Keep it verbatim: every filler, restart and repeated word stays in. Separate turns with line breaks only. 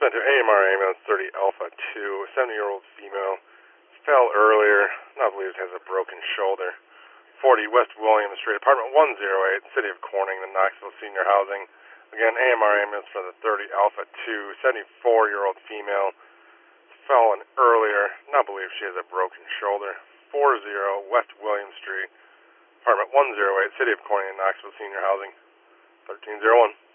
sent to A M R ambulance thirty Alpha two, seventy-year-old female, fell earlier, not believed has a broken shoulder. forty West William Street, apartment one oh eight, City of Corning, the Knoxville Senior Housing. Again, A M R ambulance for the thirty Alpha two, seventy-four-year-old female, fallen earlier, not believed she has a broken shoulder. forty West William Street, apartment one oh eight, City of Corning, Knoxville Senior Housing. thirteen oh one.